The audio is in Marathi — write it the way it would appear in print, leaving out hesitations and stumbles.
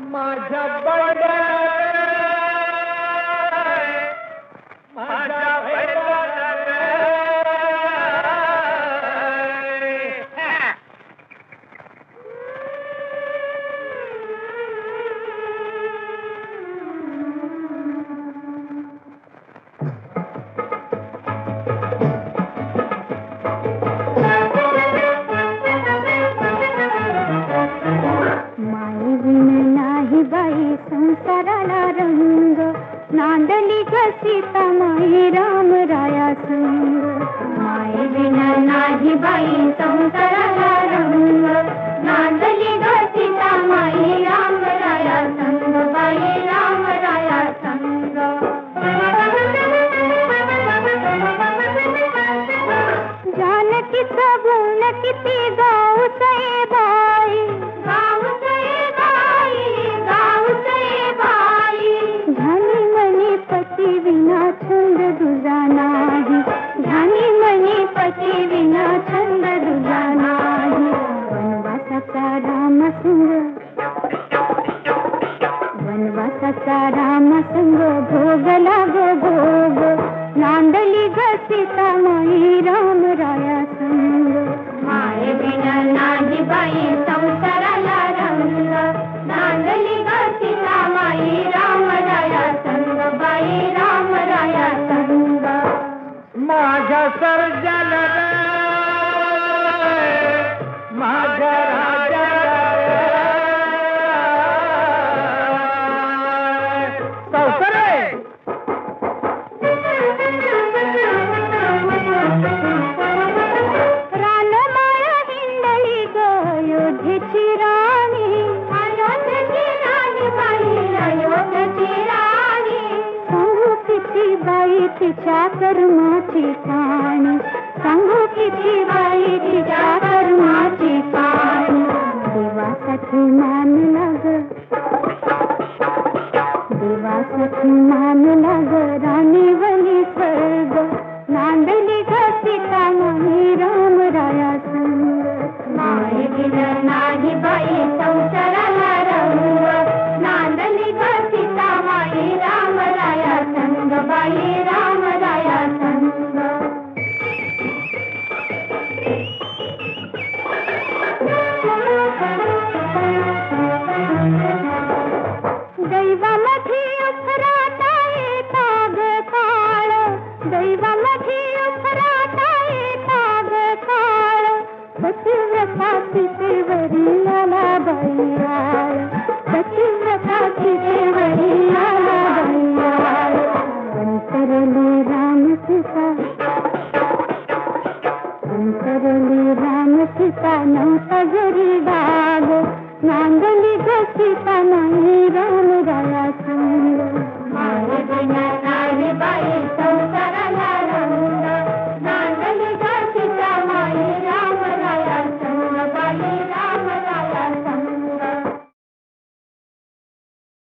माझ्या बैला माझ्या बैला संसाराला रंग नांदली ग सीता माई राम राया संग माई विना नाही बाई संसाराला रंग नांदली ग सीता माई राम राया संग बाई राम राया संग जानकीचा गुण किती गाऊ सई बाई पती विना छंद दुजा नाही ध्यानी मनी पती विना छंद दुजा नाही वनवासाचा राम संग भोग लाग भोग नांदली ग सीता माई राम राया संग माये विना नाही बाई संसाराला रंग नांदली ग सीता माई राम राया संग बाई राम राया संग माझ्या सर्जन माझ्या तिच्या कर्माची ठाणी सांगू किती बाई तिच्या कर्माची ठाणी देवासाठी मान लाग राणी वनी स्वर्ग नांदली ग सीता माई राम राया संग माई विना नाही बाई संसाराला रंग नांदली ग सीता माई राम राया संग बाई राम राया संग दैवामध्ये उफराता येताग काळ दैवामध्ये उफराता येताग काळ पतिव्रता सीतेवरी आला बैराळ पतिव्रता सीतेवरी आला बैराळ अंतरली राम सीता नव्हता जरी डाग नांदली ग